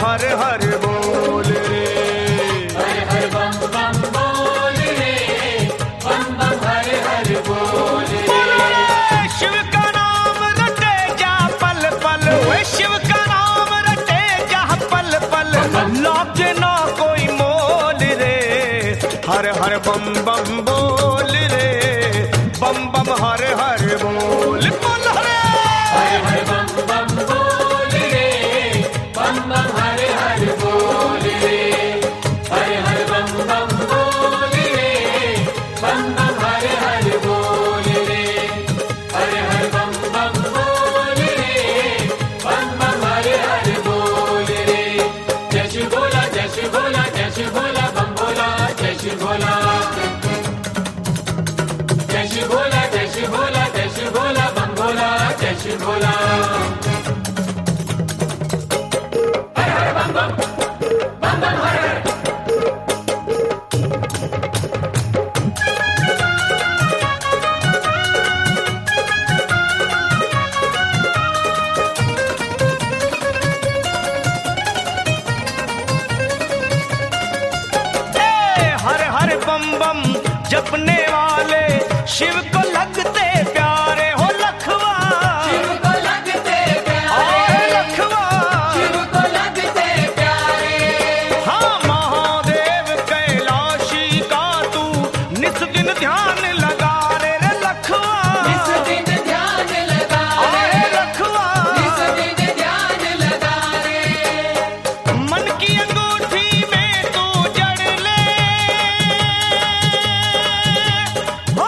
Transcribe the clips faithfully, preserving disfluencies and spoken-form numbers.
हर हर बोल रे, हर हर बम बम बोल रे, बम बम हर हर बोल रे। शिव का नाम रटे जा पल पल, वे शिव का नाम रटे जा पल पल, लागे ना कोई मोल रे, हर हर बम बम बोल रे, बम बम हर हर बोल बोल रे, हर हर बम बम बोल रे, बम बम हर हर बोल रे, हर हर बम बम बोल रे, बम बम हर हर बोल रे, हर हर बम बम बोल रे, बम बम हर हर बोल रे। जय शिव भोला, जय शिव भोला, जय शिव भोला, बम भोला, जय शिव भोला, जय शिव भोला, जय शिव भोला, जय शिव भोला, बम भोला, जय शिव भोला। हर हर बम बम, बम बम हर हर। हर हर बम बम जपने वाले शिव को लगते प्यारे हो लखवा, शिव को लगते प्यारे, आए लखवा, शिव को लगते प्यारे। हाँ महादेव कैलाशी का तू निस दिन ध्यान लगा रे रे लखवा, इस दिन ध्यान लगा आए रे, लखवा, इस दिन ध्यान लगा रे। मन की अंगूठी में तू जड़ ले, हो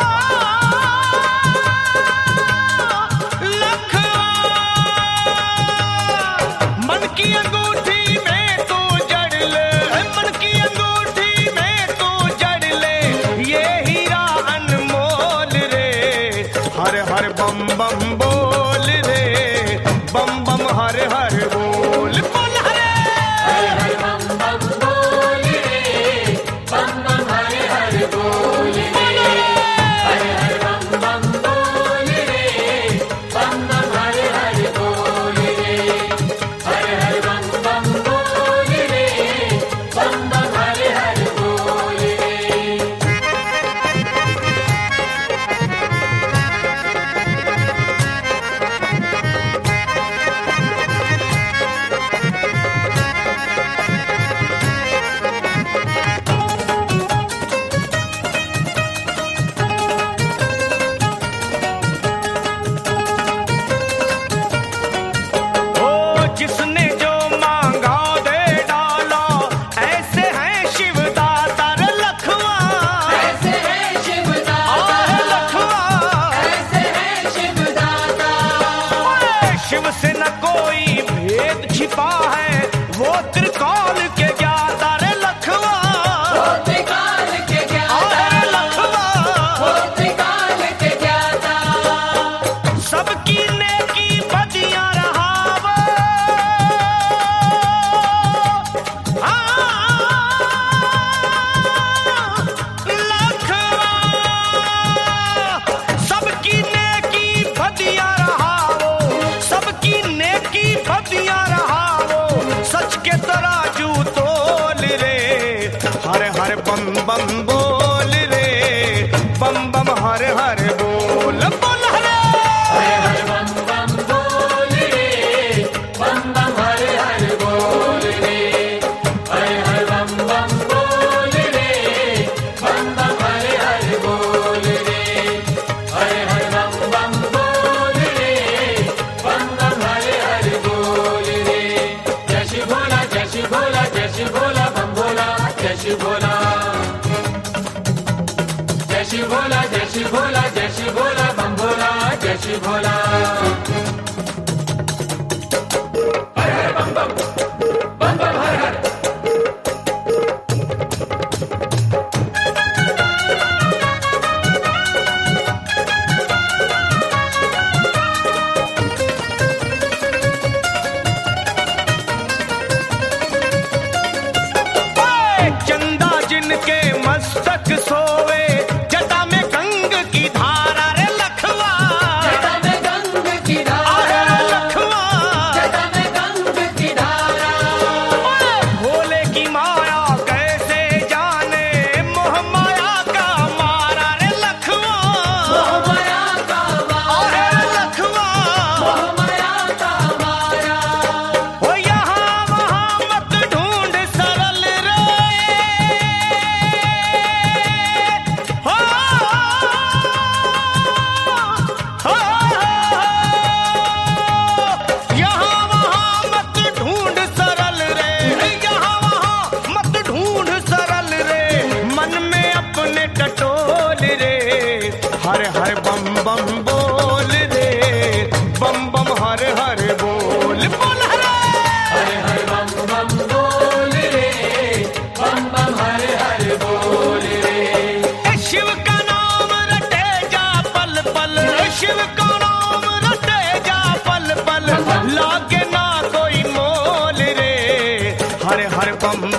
लखवा, मन की अंगूठी में तू जड़ ले, मन की अंगूठी में तू जड़ ले, ये हीरा अनमोल रे, हर हर बम बम बोल रे, बम बम हर हर बोल बोल हरे, हर हर बम बम बोल रे, बम बम हर हर बोल रे, हर हर बम बम बोल रे, बम बम हर हर बोल रे, हर हर बम बम बोल रे, बम बम हर हर बोल रे। ओ जिसने जो मांगा दे डाला, ऐसे हैं शिव दाता रे लखवा, ऐसे है शिव दाता, आए लखवा, ऐसे है शिव दाता। ओए शिव से न कोई भेद छिपा है, वो त्रिकाल के ज्ञाता रे लखवा, वो त्रिकाल के ज्ञाता, आए लखवा, वो त्रिकाल के ज्ञाता। सबकी नेकी बदियां रहावो, लखवा, सबकी नेकी बदियां रहावो, सबकी नेकी बदियां रहावो, सच के तराजू तोल रे, हर हर बम बम बोल रे, बम बम हर हर बोल बोल हरे, हर हर बम बम बोल रे, बम बम हर हर बोल रे, हर हर बम बम बोल रे, बम बम हर हर बोल रे, हर हर बम बम बोल रे, बम बम हर हर बोल रे। जय शिव भोला, जय शिव भोला, जय शिव भोला, बम भोला, जय शिव भोला, जय शिव भोला, जय शिव भोला, जय शिव भोला, बम भोला, जय शिव भोला। हर हर बम बम, बम बम हर हर। ओए चंदा जिनके मस्तक सोवे, जटा में गंग की धारा रे लखवा, जटा में गंग की धारा, आए लखवा, जटा में गंग की धारा। ओए बम बोल रे, बम बम हर हर बोल बोल हरे। हर हर बम बम बोल रे, बम बम हर हर बोल रे। ए शिव का नाम रटे जा पल पल, शिव का नाम रटे जा पल पल, लागे ना कोई मोल रे। हर हर बम